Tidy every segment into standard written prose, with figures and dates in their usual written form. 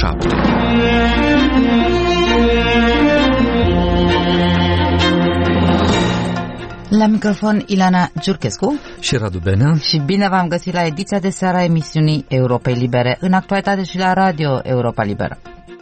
7. La microfon Ilana Giurchescu și Radu Benea. Și bine v-am găsit la ediția de seară a emisiunii Europei Libere, în actualitate și la Radio Europa Liberă.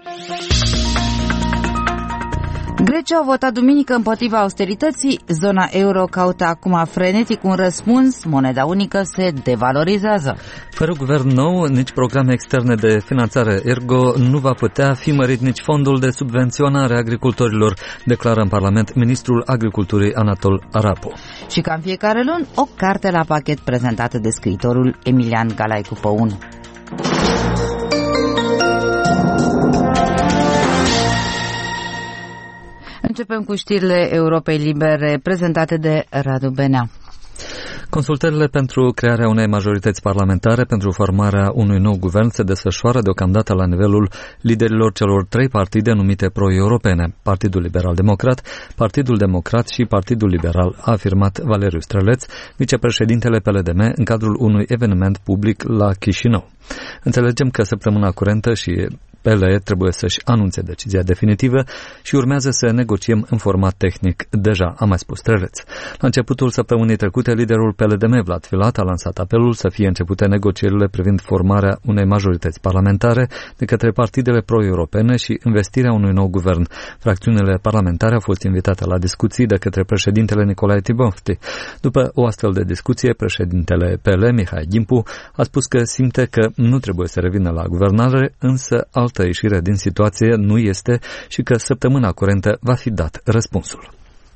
Grecia a votat duminică împotriva austerității, zona euro caută acum frenetic un răspuns, moneda unică se devalorizează. Fără guvern nou, nici programe externe de finanțare, ergo nu va putea fi mărit nici fondul de subvenționare a agricultorilor, declară în Parlament ministrul agriculturii Anatol Arapo. Și ca în fiecare luni, o carte la pachet prezentată de scriitorul Emilian Galaicu Păun. Începem cu știrile Europei Libere prezentate de Radu Benea. Consultările pentru crearea unei majorități parlamentare pentru formarea unui nou guvern se desfășoară deocamdată la nivelul liderilor celor trei partide numite pro-europene, Partidul Liberal-Democrat, Partidul Democrat și Partidul Liberal, a afirmat Valeriu Străleț, vicepreședintele PLDM, în cadrul unui eveniment public la Chișinău. Înțelegem că săptămâna curentă și PLE trebuie să-și anunțe decizia definitivă și urmează să negociem în format tehnic deja, a mai spus Străleț. La începutul săptămânii trecute, liderul PLDM, Vlad Filat, a lansat apelul să fie începute negocierile privind formarea unei majorități parlamentare de către partidele pro-europene și investirea unui nou guvern. Fracțiunile parlamentare au fost invitate la discuții de către președintele Nicolae Tibofti. După o astfel de discuție, președintele PLE, Mihai Ghimpu, a spus că simte că nu trebuie să revină la guvernare, însă altă ieșire din situație nu este și că săptămâna curentă va fi dat răspunsul.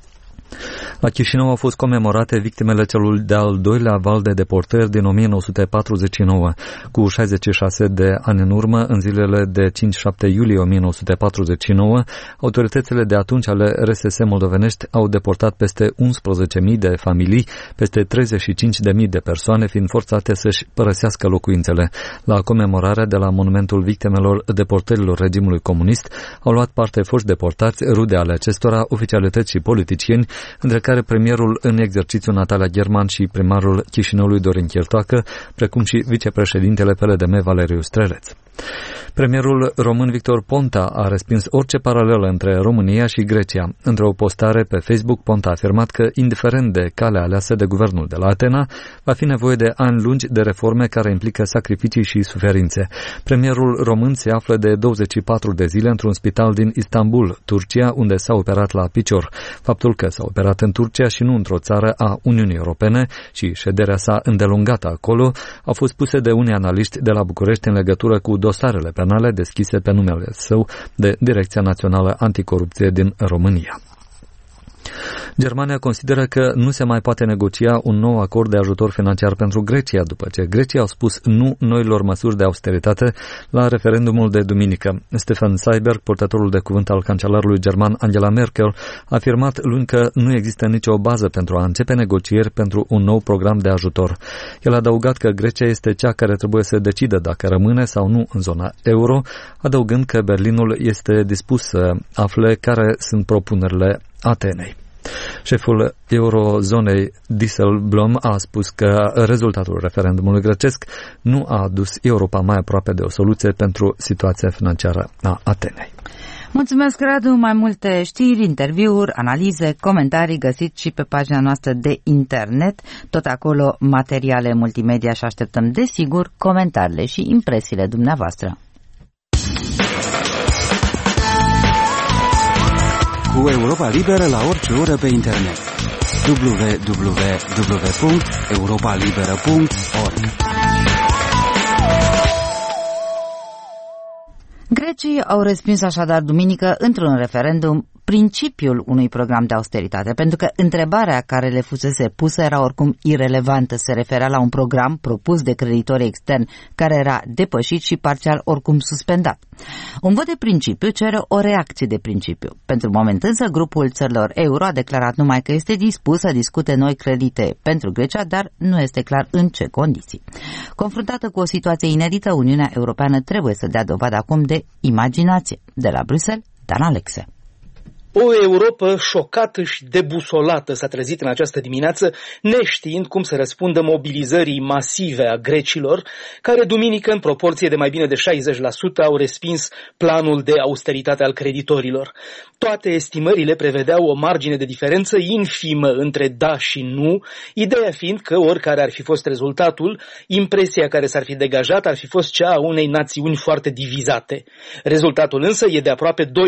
La Chișinău au fost comemorate victimele celui de-al doilea val de deportări din 1949. Cu 66 de ani în urmă, în zilele de 5-7 iulie 1949, autoritățile de atunci ale RSS moldovenești au deportat peste 11.000 de familii, peste 35.000 de persoane, fiind forțate să-și părăsească locuințele. La comemorarea de la monumentul victimelor deportărilor regimului comunist au luat parte foști deportați, rude ale acestora, oficialități și politicieni, între care premierul în exercițiu Natalia German și primarul Chișinăului Dorin Chiertoacă, precum și vicepreședintele PLDM Valeriu Străleț. Premierul român Victor Ponta a respins orice paralelă între România și Grecia. Într-o postare pe Facebook, Ponta a afirmat că, indiferent de calea aleasă de guvernul de la Atena, va fi nevoie de ani lungi de reforme care implică sacrificii și suferințe. Premierul român se află de 24 de zile într-un spital din Istanbul, Turcia, unde s-a operat la picior. Faptul că s-a operat în Turcia și nu într-o țară a Uniunii Europene și șederea sa îndelungată acolo au fost puse de unii analiști de la București în legătură cu dosarele penale deschise pe numele său de Direcția Națională Anticorupție din România. Germania consideră că nu se mai poate negocia un nou acord de ajutor financiar pentru Grecia, după ce Grecia au spus nu noilor măsuri de austeritate la referendumul de duminică. Stefan Seibert, purtătorul de cuvânt al cancelarului german Angela Merkel, a afirmat luni că nu există nicio bază pentru a începe negocieri pentru un nou program de ajutor. El a adăugat că Grecia este cea care trebuie să decidă dacă rămâne sau nu în zona euro, adăugând că Berlinul este dispus să afle care sunt propunerile Atenei. Șeful eurozonei Dijsselbloem a spus că rezultatul referendumului grecesc nu a adus Europa mai aproape de o soluție pentru situația financiară a Atenei. Mulțumesc, Radu. Mai multe știri, interviuri, analize, comentarii găsiți și pe pagina noastră de internet. Tot acolo materiale multimedia și așteptăm, desigur, comentariile și impresiile dumneavoastră. Cu Europa Liberă la orice oră pe internet. www.europalibera.org. Grecii au respins așadar duminică într-un referendum principiul unui program de austeritate, pentru că întrebarea care le fusese pusă era oricum irelevantă, se referea la un program propus de creditorii externi care era depășit și parțial oricum suspendat. Un vot de principiu cere o reacție de principiu. Pentru moment însă, grupul țărilor euro a declarat numai că este dispus să discute noi credite pentru Grecia, dar nu este clar în ce condiții. Confruntată cu o situație inedită, Uniunea Europeană trebuie să dea dovadă acum de imaginație. De la Bruxelles, Dan Alexe. O Europă șocată și debusolată s-a trezit în această dimineață, neștiind cum să răspundă mobilizării masive a grecilor, care duminică, în proporție de mai bine de 60%, au respins planul de austeritate al creditorilor. Toate estimările prevedeau o margine de diferență infimă între da și nu, ideea fiind că, oricare ar fi fost rezultatul, impresia care s-ar fi degajat ar fi fost cea a unei națiuni foarte divizate. Rezultatul însă e de aproape 2-1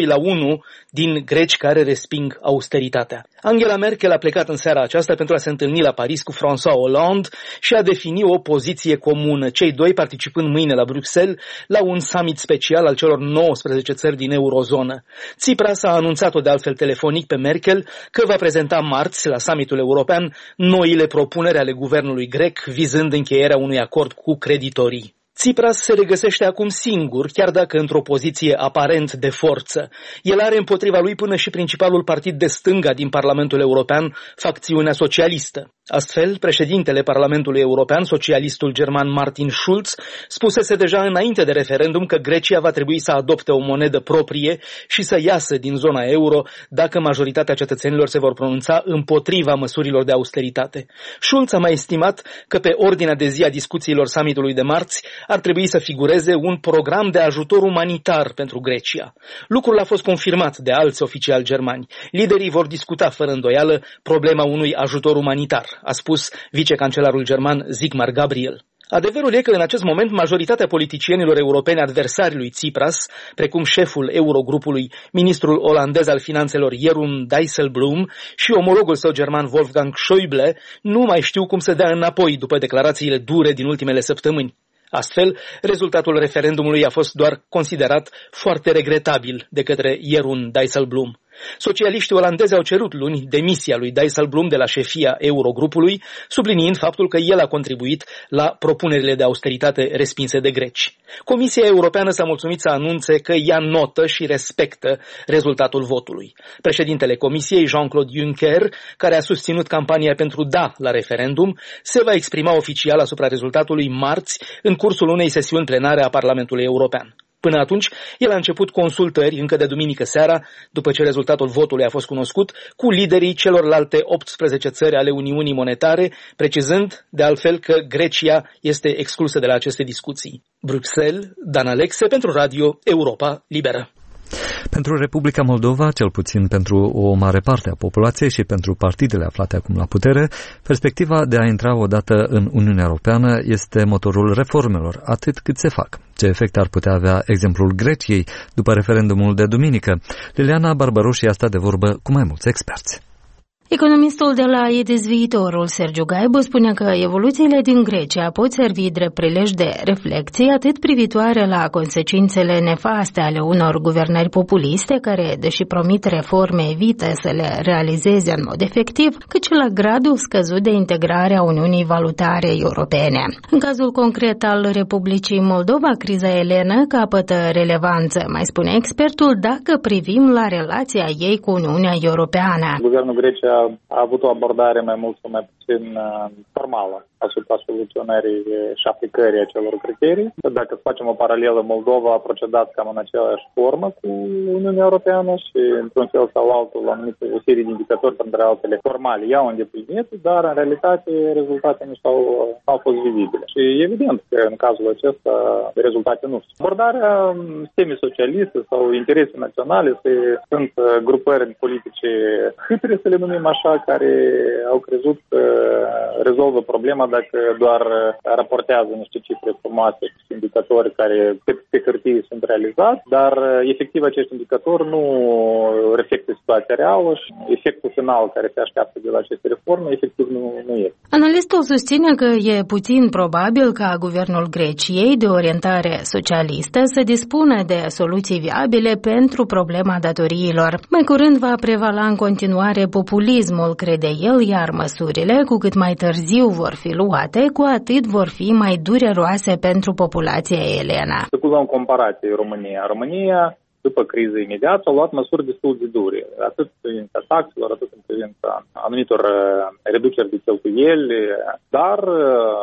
din greci care resping austeritatea. Angela Merkel a plecat în seara aceasta pentru a se întâlni la Paris cu François Hollande și a defini o poziție comună, cei doi participând mâine la Bruxelles la un summit special al celor 19 țări din eurozonă. Tsipras a anunțat-o de altfel telefonic pe Merkel că va prezenta marți la summitul european noile propuneri ale guvernului grec vizând încheierea unui acord cu creditorii. Tsipras se regăsește acum singur, chiar dacă într-o poziție aparent de forță. El are împotriva lui până și principalul partid de stânga din Parlamentul European, facțiunea socialistă. Astfel, președintele Parlamentului European, socialistul german Martin Schulz, spusese deja înainte de referendum că Grecia va trebui să adopte o monedă proprie și să iasă din zona euro dacă majoritatea cetățenilor se vor pronunța împotriva măsurilor de austeritate. Schulz a mai estimat că pe ordinea de zi a discuțiilor summitului de marți ar trebui să figureze un program de ajutor umanitar pentru Grecia. Lucrul a fost confirmat de alți oficiali germani. Liderii vor discuta fără îndoială problema unui ajutor umanitar, a spus vicecancelarul german Sigmar Gabriel. Adevărul e că în acest moment majoritatea politicienilor europeni adversari lui Tsipras, precum șeful Eurogrupului, ministrul olandez al finanțelor Jeroen Dijsselbloem și omologul său german Wolfgang Schäuble, nu mai știu cum să dea înapoi după declarațiile dure din ultimele săptămâni. Astfel, rezultatul referendumului a fost doar considerat foarte regretabil de către Jeroen Dijsselbloem. Socialiștii olandezi au cerut luni demisia lui Dijsselbloem de la șefia Eurogrupului, subliniind faptul că el a contribuit la propunerile de austeritate respinse de greci. Comisia Europeană s-a mulțumit să anunțe că ia notă și respectă rezultatul votului. Președintele Comisiei, Jean-Claude Juncker, care a susținut campania pentru da la referendum, se va exprima oficial asupra rezultatului marți în cursul unei sesiuni plenare a Parlamentului European. Până atunci, el a început consultări încă de duminică seara, după ce rezultatul votului a fost cunoscut, cu liderii celorlalte 18 țări ale Uniunii Monetare, precizând, de altfel, că Grecia este exclusă de la aceste discuții. Bruxelles, Dan Alexe, pentru Radio Europa Liberă. Pentru Republica Moldova, cel puțin pentru o mare parte a populației și pentru partidele aflate acum la putere, perspectiva de a intra odată în Uniunea Europeană este motorul reformelor, atât cât se fac. Ce efect ar putea avea exemplul Greciei după referendumul de duminică? Liliana Barbaroși a stat de vorbă cu mai mulți experți. Economistul de la EDIS Viitorul, Sergiu Gaibu, spune că evoluțiile din Grecia pot servi drept prilej de reflecție atât privitoare la consecințele nefaste ale unor guvernări populiste care, deși promit reforme, evită să le realizeze în mod efectiv, cât și la gradul scăzut de integrare a Uniunii Valutare Europene. În cazul concret al Republicii Moldova, criza elenă capătă relevanță, mai spune expertul, dacă privim la relația ei cu Uniunea Europeană. Guvernul Grecia a avut o abordare mai mult sau mai puțin formală asupra soluționării și aplicării acelor criterii. Dacă facem o paralelă, Moldova a procedat cam în aceeași formă cu Uniunea Europeană și, într-un fel sau altul, la anumite o serie de indicatori, printre altele formale, i-au îndeplinit, dar, în realitate, rezultatele nu au fost vizibile. Și evident că, în cazul acesta, rezultate nu sunt. Abordarea semi-socialistă sau interese naționale sunt grupări politice hâtre, să le numim așa, care au crezut că rezolvă problema dacă doar raportează niște cifre frumoase și indicatori care pe hârtie sunt realizați, dar efectiv acești indicatori nu reflectă situația reală și efectul final care se așteaptă de la aceste reforme efectiv nu e. Analistul susține că e puțin probabil ca guvernul Greciei de orientare socialistă să dispună de soluții viabile pentru problema datoriilor. Mai curând va prevala în continuare populismul, crede el, iar măsurile, cu cât mai târziu vor fi luate, cu atât vor fi mai dureroase pentru populația elenă. Să luăm comparație România, după criză imediată, a luat măsuri destul de dure, atât în privința taxelor, atât în privința anumitor reduceri de cheltuieli, dar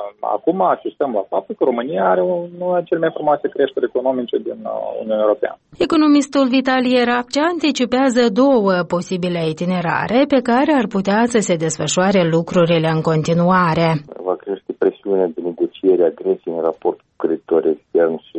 acum asistăm la faptul că România are una cele mai frumoase creșteri economice din Uniunea Europeană. Economistul Vitalie Rapcea anticipează două posibile itinerare pe care ar putea să se desfășoare lucrurile în continuare. Va crește presiunea de negociere a Greciei în raport cu creditorii externi și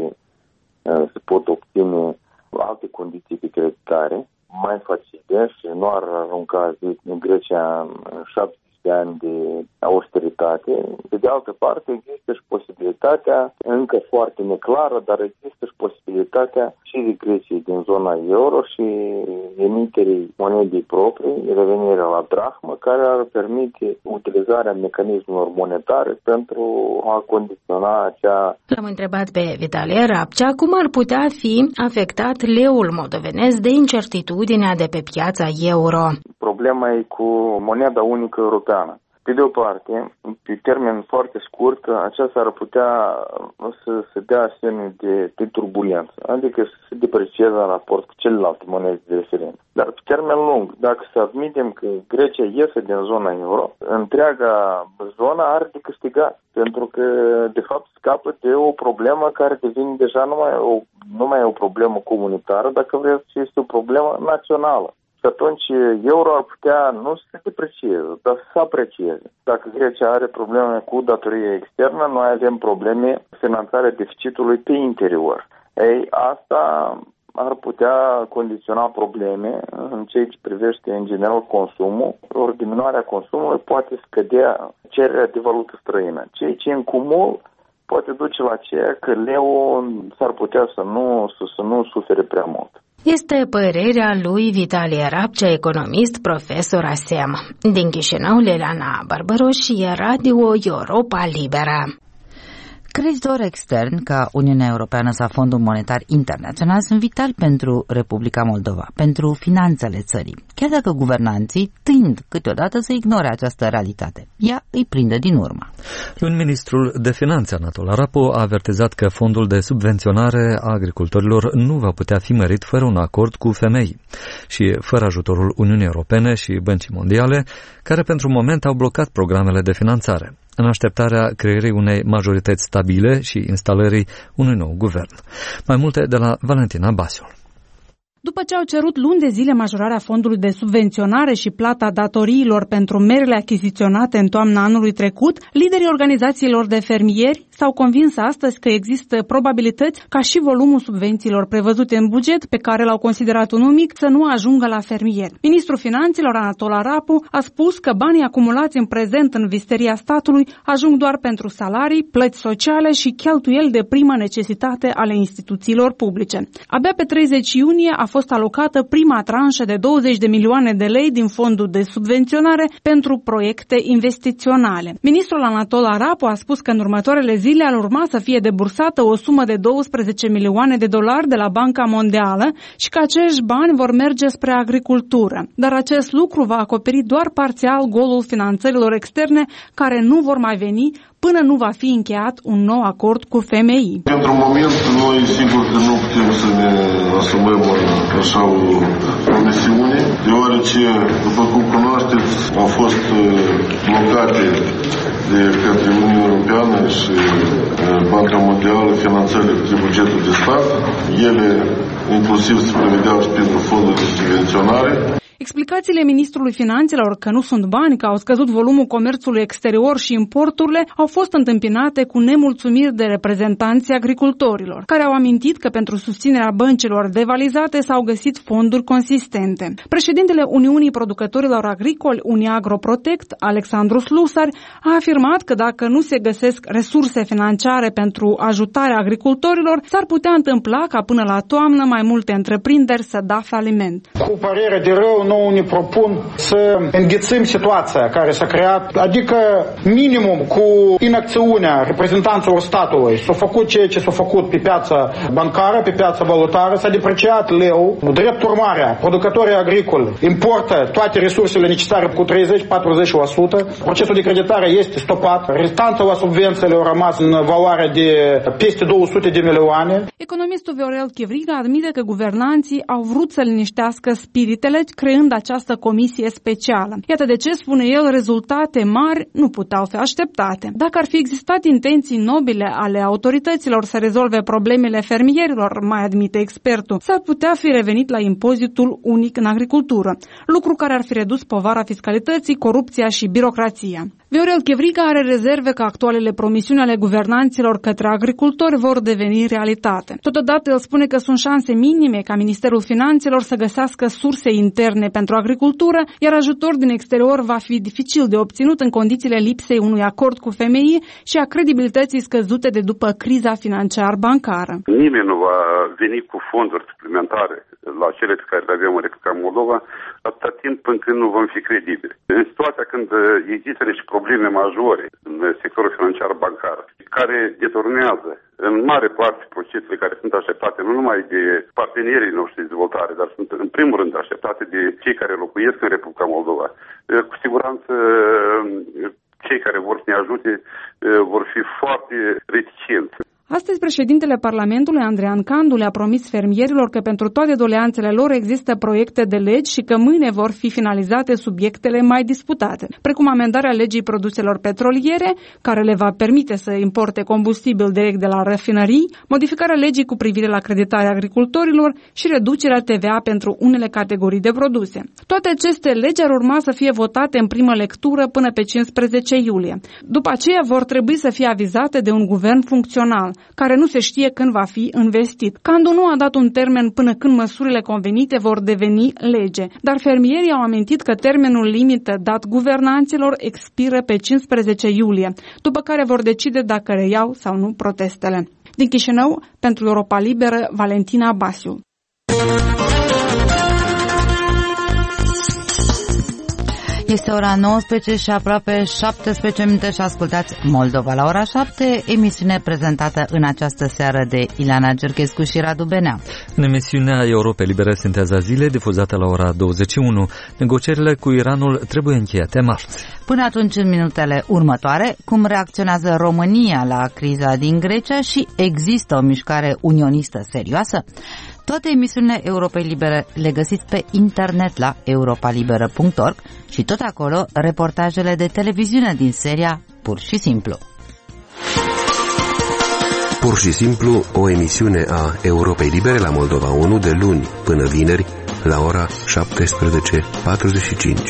se pot obține alte condiții de creditare mai facile și nu ar arunca Grecia în 70 de ani de austeritate. Pe de altă parte, există și posibilitatea, încă foarte neclară, dar există și posibilitatea și de Greciei din zona euro și emiterii monedei proprii, revenirea la drahmă, care ar permite utilizarea mecanismelor monetare pentru a condiționa acea... L-am întrebat pe Vitalie Rapcea cum ar putea fi afectat leul moldovenesc de incertitudinea de pe piața euro. Problema e cu moneda unică europeană. Pe de o parte, pe termen foarte scurt, aceasta ar putea să se dea semne de turbulență, adică să se deprecieze în raport cu celelalte monede de referență. Dar pe termen lung, dacă să admitem că Grecia iese din zona euro, întreaga zonă are de câștigat, pentru că, de fapt, scapă de o problemă care devine deja nu mai e o problemă comunitară, dacă vreți, este o problemă națională. Și atunci euro ar putea nu să se deprecieze, dar să se aprecieze. Dacă Grecia are probleme cu datorie externă, noi avem probleme finanțarea deficitului pe interior. Ei, asta ar putea condiționa probleme în ceea ce privește în general consumul. Ori diminuarea consumului poate scădea cererea de valută străină, ceea ce în cumul poate duce la ceea că leu s-ar putea să nu sufere prea mult. Este părerea lui Vitalie Rapcea, economist, profesor ASEM. Din Chișinău, Leliana Barbaroș, Radio Europa Liberă. Creditori externi ca Uniunea Europeană sau Fondul Monetar Internațional sunt vitali pentru Republica Moldova, pentru finanțele țării, chiar dacă guvernanții tind câteodată să ignore această realitate. Ea îi prinde din urmă. Un ministrul de Finanțe, Anatol Arapu, a avertizat că fondul de subvenționare a agricultorilor nu va putea fi mărit fără un acord cu FMI și fără ajutorul Uniunii Europene și Băncii Mondiale, care pentru moment au blocat programele de finanțare, în așteptarea creării unei majorități stabile și instalării unui nou guvern. Mai multe de la Valentina Basiul. După ce au cerut luni de zile majorarea fondului de subvenționare și plata datoriilor pentru merele achiziționate în toamna anului trecut, liderii organizațiilor de fermieri s-au convins astăzi că există probabilități ca și volumul subvențiilor prevăzute în buget, pe care l-au considerat unul mic, să nu ajungă la fermieri. Ministrul Finanțelor, Anatol Arapu, a spus că banii acumulați în prezent în visteria statului ajung doar pentru salarii, plăți sociale și cheltuieli de primă necesitate ale instituțiilor publice. Abia pe 30 iunie a fost alocată prima tranșă de 20 de milioane de lei din fondul de subvenționare pentru proiecte investiționale. Ministrul Anatol Arapu a spus că în următoarele zile ar urma să fie debursată o sumă de 12 milioane de dolari de la Banca Mondială și că acești bani vor merge spre agricultură. Dar acest lucru va acoperi doar parțial golul finanțărilor externe, care nu vor mai veni până nu va fi încheiat un nou acord cu FMI. Pentru moment, noi sigur că nu putem să ne asumăm așa o promisiune, deoarece, după cum cunoașteți, au fost blocate de către Uniunea Europeană și Banca Mondială finanțările de bugetul de stat. Ele inclusiv se prevedeau și pentru fondul de subvenționare. Explicațiile ministrului Finanțelor că nu sunt bani, că au scăzut volumul comerțului exterior și importurile au fost întâmpinate cu nemulțumiri de reprezentanții agricultorilor, care au amintit că pentru susținerea băncilor devalizate s-au găsit fonduri consistente. Președintele Uniunii Producătorilor Agricoli, Uniagroprotect, Alexandru Slusar, a afirmat că dacă nu se găsesc resurse financiare pentru ajutarea agricultorilor, s-ar putea întâmpla ca până la toamnă mai multe întreprinderi să dea faliment. Cu părere de rău, nou ne propun să înghițim situația care s-a creat, adică minimum cu inacțiunea reprezentanților statului. S-a făcut ceea ce s-a făcut pe piața bancară, pe piața valutară, s-a depreciat leu. Drept urmare, producătorii agricoli importă toate resursele necesare cu 30-40%. Procesul de creditare este stopat. Restanța la subvențiile au rămas în valoare de peste 200 de milioane. Economistul Viorel Chivriga admite că guvernanții au vrut să liniștească spiritele, creând creând această comisie specială. Iată de ce, spune el, rezultate mari nu puteau fi așteptate. Dacă ar fi existat intenții nobile ale autorităților să rezolve problemele fermierilor, mai admite expertul, s-ar putea fi revenit la impozitul unic în agricultură, lucru care ar fi redus povara fiscalității, corupția și birocrația. Viorel Chevrica are rezerve că actualele promisiuni ale guvernanților către agricultori vor deveni realitate. Totodată el spune că sunt șanse minime ca Ministerul Finanțelor să găsească surse interne pentru agricultură, iar ajutor din exterior va fi dificil de obținut în condițiile lipsei unui acord cu FMI și a credibilității scăzute de după criza financiar-bancară. Nimeni nu va veni cu fonduri suplimentare la cele pe care le avem în Republica Moldova, atâta timp până când nu vom fi credibili. În situația când există niște probleme majore în sectorul financiar-bancar, care deturnează în mare parte procesele care sunt așteptate nu numai de partenerii noștri de dezvoltare, dar sunt în primul rând așteptate de cei care locuiesc în Republica Moldova. Cu siguranță cei care vor să ne ajute vor fi foarte reticenți. Astăzi, președintele Parlamentului, Andrean Candu, le-a promis fermierilor că pentru toate doleanțele lor există proiecte de legi și că mâine vor fi finalizate subiectele mai disputate, precum amendarea legii produselor petroliere, care le va permite să importe combustibil direct de la rafinării, modificarea legii cu privire la creditarea agricultorilor și reducerea TVA pentru unele categorii de produse. Toate aceste legi ar urma să fie votate în primă lectură până pe 15 iulie. După aceea vor trebui să fie avizate de un guvern funcțional, care nu se știe când va fi investit. Candu nu a dat un termen până când măsurile convenite vor deveni lege, dar fermierii au amintit că termenul limită dat guvernanților expiră pe 15 iulie, după care vor decide dacă reiau sau nu protestele. Din Chișinău, pentru Europa Liberă, Valentina Basiu. Este ora 19 și aproape 17 minute și ascultați Moldova la ora 7, emisiune prezentată în această seară de Ileana Gerchescu și Radu Benea. În emisiunea Europa Liberă Sinteza Zilei, difuzată la ora 21, negocierile cu Iranul trebuie încheiate marți. Până atunci, în minutele următoare, cum reacționează România la criza din Grecia și există o mișcare unionistă serioasă? Toate emisiunile Europei Libere le găsiți pe internet la europalibera.org și tot acolo reportajele de televiziune din seria Pur și Simplu. Pur și Simplu, o emisiune a Europei Libere la Moldova 1 de luni până vineri la ora 17:45.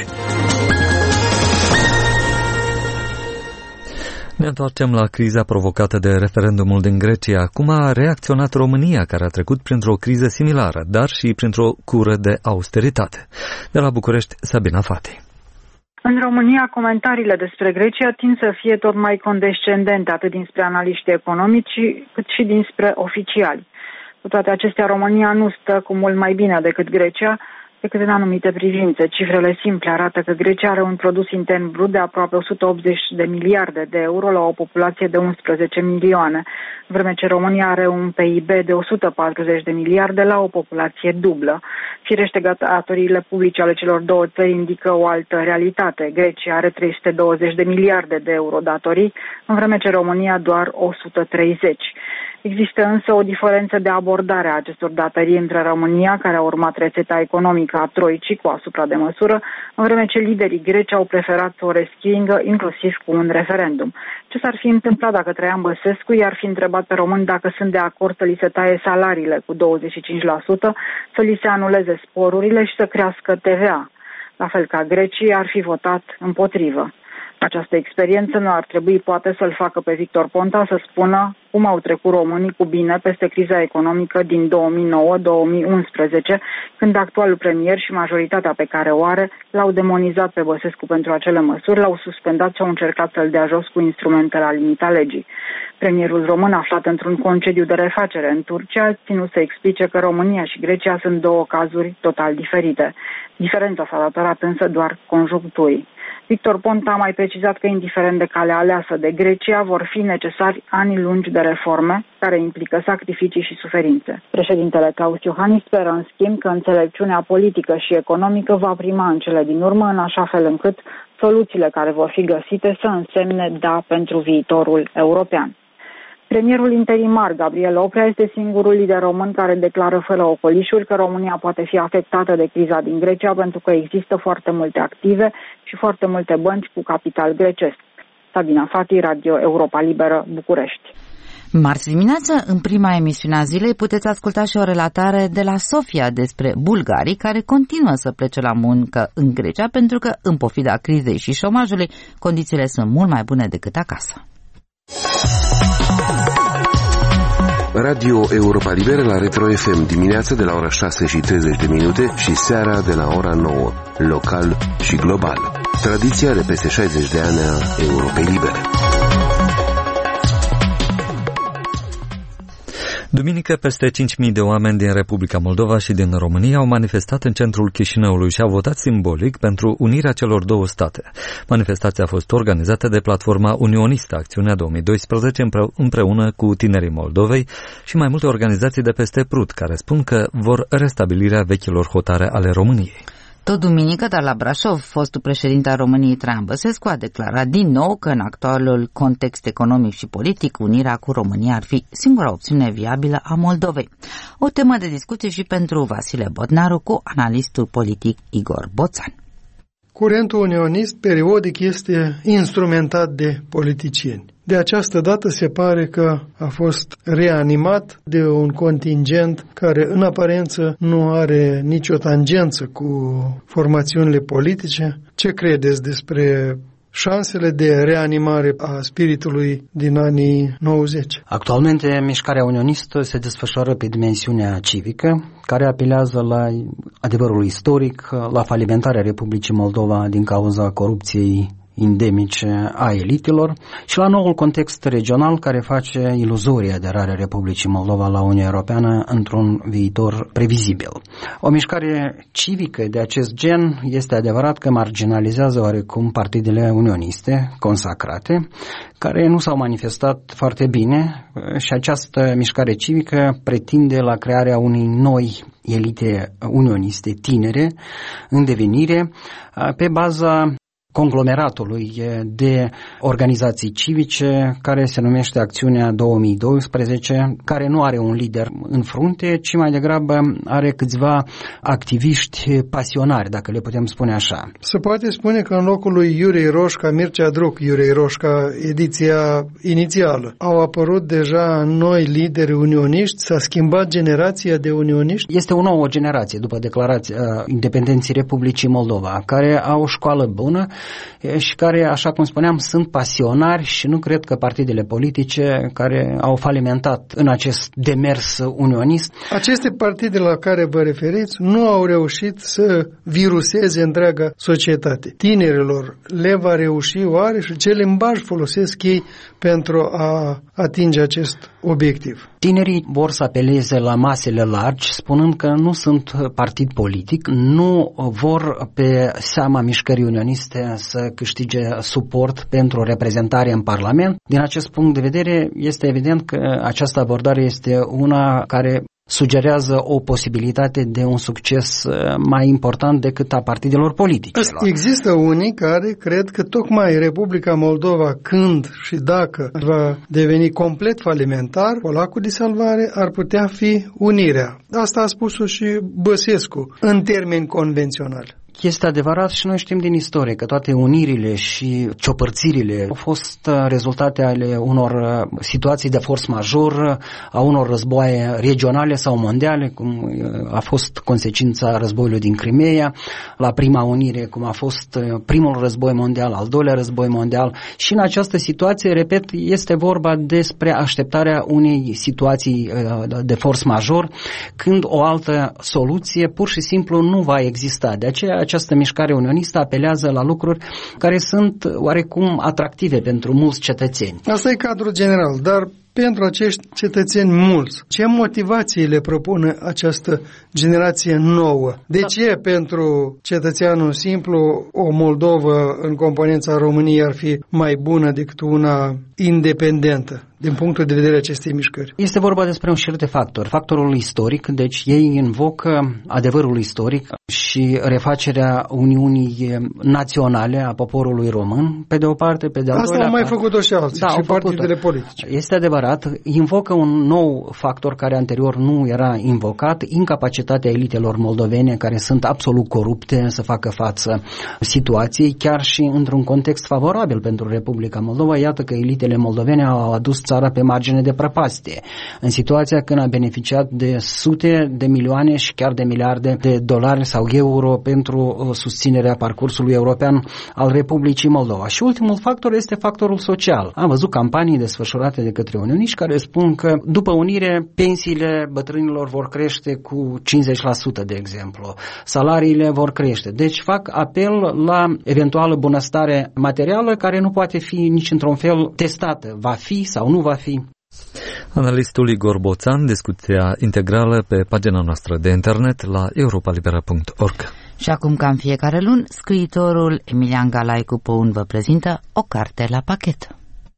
Ne întoarcem la criza provocată de referendumul din Grecia. Cum a reacționat România, care a trecut printr-o criză similară, dar și printr-o cură de austeritate? De la București, Sabina Fati. În România, comentariile despre Grecia tind să fie tot mai condescendente, atât dinspre analiștii economici, cât și dinspre oficiali. Cu toate acestea, România nu stă cu mult mai bine decât Grecia, decât în anumite privințe. Cifrele simple arată că Grecia are un produs intern brut de aproape 180 de miliarde de euro la o populație de 11 milioane, în vreme ce România are un PIB de 140 de miliarde la o populație dublă. Firește, datoriile publice ale celor două țări indică o altă realitate. Grecia are 320 de miliarde de euro datorii, în vreme ce România doar 130. Există însă o diferență de abordare a acestor datorii între România, care a urmat rețeta economică a troicii cu asupra de măsură, în vreme ce liderii greci au preferat să o respingă, inclusiv cu un referendum. Ce s-ar fi întâmplat dacă Traian Băsescu i-ar fi întrebat pe români dacă sunt de acord să li se taie salariile cu 25%, să li se anuleze sporurile și să crească TVA? La fel ca grecii ar fi votat împotrivă. Această experiență nu ar trebui poate să-l facă pe Victor Ponta să spună cum au trecut românii cu bine peste criza economică din 2009-2011, când actualul premier și majoritatea pe care o are l-au demonizat pe Băsescu pentru acele măsuri, l-au suspendat și au încercat să-l dea jos cu instrumente la limita legii. Premierul român, aflat într-un concediu de refacere în Turcia, a ținut să explice că România și Grecia sunt două cazuri total diferite. Diferența s-a datorat însă doar conjuncturii. Victor Ponta a mai precizat că, indiferent de calea aleasă de Grecia, vor fi necesari ani lungi de reforme, care implică sacrificii și suferințe. Președintele Klaus Iohannis speră, în schimb, că înțelepciunea politică și economică va prima în cele din urmă, în așa fel încât soluțiile care vor fi găsite să însemne da pentru viitorul european. Premierul interimar, Gabriel Oprea, este singurul lider român care declară fără ocolișuri că România poate fi afectată de criza din Grecia pentru că există foarte multe active și foarte multe bănci cu capital grecesc. Sabina Fati, Radio Europa Liberă, București. Marți dimineață, în prima emisiune a zilei, puteți asculta și o relatare de la Sofia despre bulgarii care continuă să plece la muncă în Grecia pentru că, în pofida crizei și șomajului, condițiile sunt mult mai bune decât acasă. Radio Europa Liberă la Retro FM dimineața de la ora 6:30 și seara de la ora 9, local și global. Tradiția de peste 60 de ani a Europei Libere. Duminică, peste 5.000 de oameni din Republica Moldova și din România au manifestat în centrul Chișinăului și au votat simbolic pentru unirea celor două state. Manifestația a fost organizată de platforma unionistă Acțiunea 2012 împreună cu tinerii Moldovei și mai multe organizații de peste Prut, care spun că vor restabilirea vechilor hotare ale României. Tot duminică, dar la Brașov, fostul președinte al României, Traian Băsescu, a declarat din nou că în actualul context economic și politic, unirea cu România ar fi singura opțiune viabilă a Moldovei. O temă de discuție și pentru Vasile Bodnaru cu analistul politic Igor Boțan. Curentul unionist periodic este instrumentat de politicieni. De această dată se pare că a fost reanimat de un contingent care în aparență nu are nicio tangență cu formațiunile politice. Ce credeți despre șansele de reanimare a spiritului din anii 90? Actualmente, mișcarea unionistă se desfășoară pe dimensiunea civică, care apelează la adevărul istoric, la falimentarea Republicii Moldova din cauza corupției endemice a elitelor și la noul context regional care face iluzoria aderarea Republicii Moldova la Uniunea Europeană într-un viitor previzibil. O mișcare civică de acest gen este adevărat că marginalizează oarecum partidele unioniste consacrate, care nu s-au manifestat foarte bine și această mișcare civică pretinde la crearea unei noi elite unioniste tinere în devenire pe baza conglomeratului de organizații civice care se numește Acțiunea 2012, care nu are un lider în frunte, ci mai degrabă are câțiva activiști pasionari, dacă le putem spune așa. Se poate spune că în locul lui Iurei Roșca, Mircea Druc, Iurei Roșca, ediția inițială, au apărut deja noi lideri unioniști, s-a schimbat generația de unioniști? Este o nouă generație, după declarația independenței Republicii Moldova, care au o școală bună și care, așa cum spuneam, sunt pasionari și nu cred că partidele politice care au falimentat în acest demers unionist. Aceste partide la care vă referiți nu au reușit să viruseze întreaga societate. Tinerilor le va reuși oare și ce limbaj folosesc ei pentru a atinge acest obiectiv? Tinerii vor să apeleze la masele largi, spunând că nu sunt partid politic, nu vor pe seama mișcării unioniste să câștige suport pentru reprezentare în Parlament. Din acest punct de vedere, este evident că această abordare este una care sugerează o posibilitate de un succes mai important decât a partidelor politice. Există unii care cred că tocmai Republica Moldova, când și dacă va deveni complet falimentar, colacul de salvare ar putea fi unirea. Asta a spus-o și Băsescu, în termeni convenționali. Este adevărat și noi știm din istorie că toate unirile și ciopărțirile au fost rezultate ale unor situații de force major, a unor războaie regionale sau mondiale, cum a fost consecința războiului din Crimea, la prima unire, cum a fost primul război mondial, al doilea război mondial. Și în această situație, repet, este vorba despre așteptarea unei situații de force major, când o altă soluție pur și simplu nu va exista. De aceea această mișcare unionistă apelează la lucruri care sunt oarecum atractive pentru mulți cetățeni. Asta e cadrul general, dar pentru acești cetățeni mulți, ce motivații le propune această generație nouă. De ce pentru cetățeanul simplu o Moldovă în componența României ar fi mai bună decât una independentă din punctul de vedere acestei mișcări? Este vorba despre un șir de factori. Factorul istoric, deci ei invocă adevărul istoric și refacerea Uniunii Naționale a poporului român, pe de o parte, pe de altă. Asta au mai făcut-o și alții, și partidele politice. Este adevărat, invocă un nou factor care anterior nu era invocat, incapacitatea elitelor moldovene care sunt absolut corupte să facă față situației, chiar și într-un context favorabil pentru Republica Moldova. Iată că elitele moldovene au adus țara pe margine de prăpastie, în situația când a beneficiat de sute de milioane și chiar de miliarde de dolari sau euro pentru susținerea parcursului european al Republicii Moldova. Și ultimul factor este factorul social. Am văzut campanii desfășurate de către unioniști care spun că după unire pensiile bătrânilor vor crește cu 50%, de exemplu. Salariile vor crește. Deci fac apel la eventuală bunăstare materială care nu poate fi nici într-un fel testată. Va fi sau nu va fi. Analistul Igor Boțan, discuția integrală pe pagina noastră de internet la europalibera.org. Și acum, ca în fiecare luni, scriitorul Emilian Galaicu Păun vă prezintă o carte la pachet.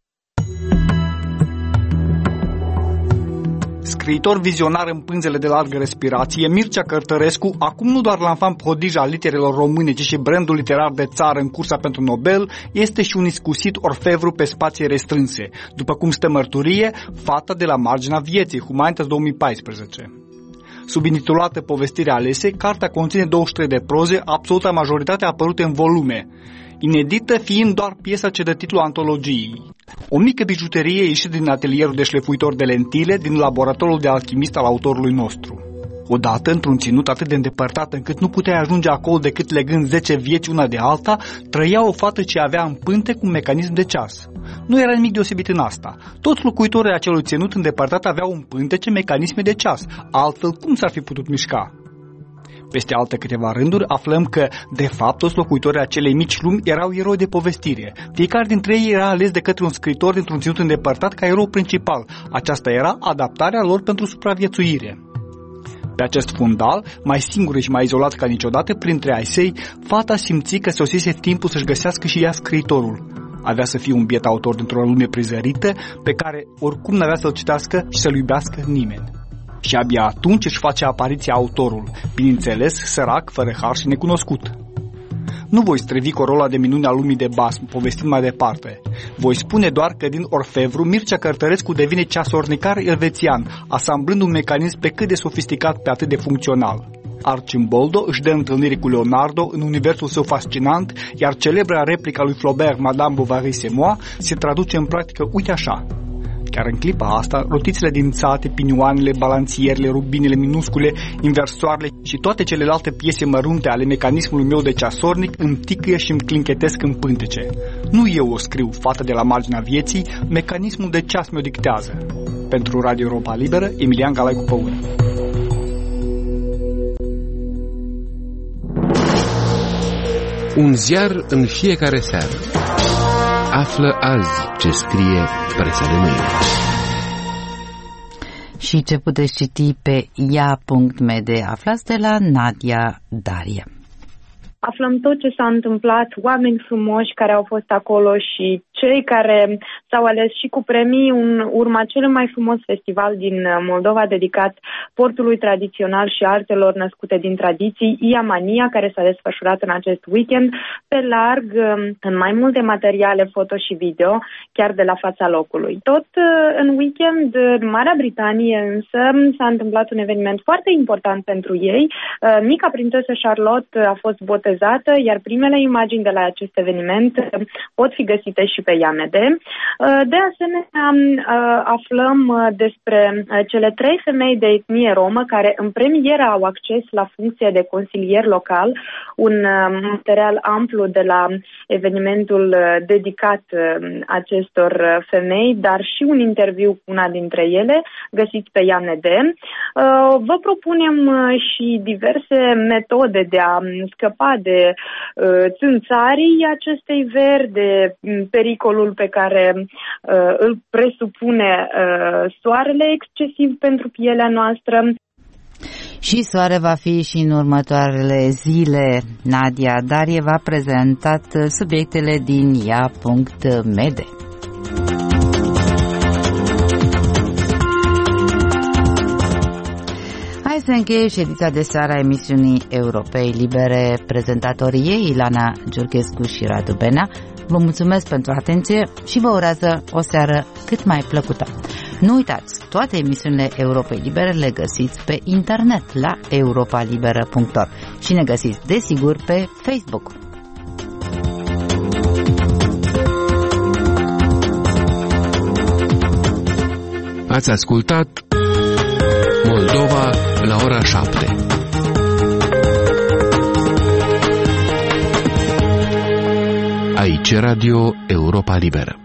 Scriitor vizionar în pânzele de largă respirație, Mircea Cărtărescu, acum nu doar l'enfant prodige al literelor române, ci și brandul literar de țară în cursa pentru Nobel, este și un iscusit orfevru pe spații restrânse, după cum stă mărturie Fata de la marginea vieții, Humanitas 2014. Subintitulată Povestirea alese, cartea conține 23 de proze, absoluta majoritate apărute în volume, inedită fiind doar piesa ce dă titlul antologiei. O mică bijuterie ieșită din atelierul de șlefuitor de lentile din laboratorul de alchimist al autorului nostru. Odată, într-un ținut atât de îndepărtat încât nu puteai ajunge acolo decât legând 10 vieți una de alta, trăia o fată ce avea în pântec un mecanism de ceas. Nu era nimic deosebit în asta. Toți locuitorii acelui ținut îndepărtat aveau în pântece mecanisme de ceas. Altfel, cum s-ar fi putut mișca? Peste alte câteva rânduri aflăm că, de fapt, toți locuitorii acelei mici lumi erau eroi de povestire. Fiecare dintre ei era ales de către un scriitor dintr-un ținut îndepărtat ca erou principal. Aceasta era adaptarea lor pentru supraviețuire. Pe acest fundal, mai singură și mai izolat ca niciodată printre ai săi, fata simți că sosise timpul să-și găsească și ea scriitorul. Avea să fie un biet autor dintr-o lume prizărită, pe care oricum n-avea să-l citească și să-l iubească nimeni. Și abia atunci își face apariția autorul, bineînțeles sărac, fără har și necunoscut. Nu voi străvi corola de minune a lumii de basm, povestind mai departe. Voi spune doar că din orfevru Mircea Cărtărescu devine ceasornicar elvețian, asamblând un mecanism pe cât de sofisticat pe atât de funcțional. Arcimboldo își dă întâlnire cu Leonardo în universul său fascinant, iar celebra replica lui Flaubert, Madame Bovary c'est moi, se traduce în practică uite așa. Chiar în clipa asta, rotițele dințate, pinioanele, balanțierile, rubinele minuscule, inversoarele și toate celelalte piese mărunte ale mecanismului meu de ceasornic îmi ticăie și îmi clinchetesc în pântece. Nu eu o scriu, fată de la marginea vieții, mecanismul de ceas mi-o dictează. Pentru Radio Europa Liberă, Emilian Galaicu Păun. Un ziar în fiecare seară. Află azi ce scrie presa de mâine. Și ce puteți citi pe ia.md aflați de la Nadia Darie. Aflăm tot ce s-a întâmplat, oameni frumoși care au fost acolo și cei care s-au ales și cu premii în urma cel mai frumos festival din Moldova dedicat portului tradițional și artelor născute din tradiții, Iamania, care s-a desfășurat în acest weekend pe larg în mai multe materiale foto și video, chiar de la fața locului. Tot în weekend în Marea Britanie însă s-a întâmplat un eveniment foarte important pentru ei. Mica prințesă Charlotte a fost botezată, iar primele imagini de la acest eveniment pot fi găsite și pe IAMD. De asemenea, aflăm despre cele 3 femei de etnie romă care în premieră au acces la funcție de consilier local, un material amplu de la evenimentul dedicat acestor femei, dar și un interviu cu una dintre ele, găsit pe IAMD. Vă propunem și diverse metode de a scăpa de țânțarii acestei veri, de pericolul pe care îl presupune soarele excesiv pentru pielea noastră. Și soare va fi și în următoarele zile. Nadia Darie v-a prezentat subiectele din ia.mede. Hai să încheie ședința de seară a emisiunii Europei Libere. Prezentatorii ei, Ilana Giurchescu și Radu Benea, vă mulțumesc pentru atenție și vă urează o seară cât mai plăcută. Nu uitați, toate emisiunile Europei Libere le găsiți pe internet la europalibera.org și ne găsiți desigur pe Facebook. Ați ascultat Moldova la ora 7. Aici Radio Europa Liberă.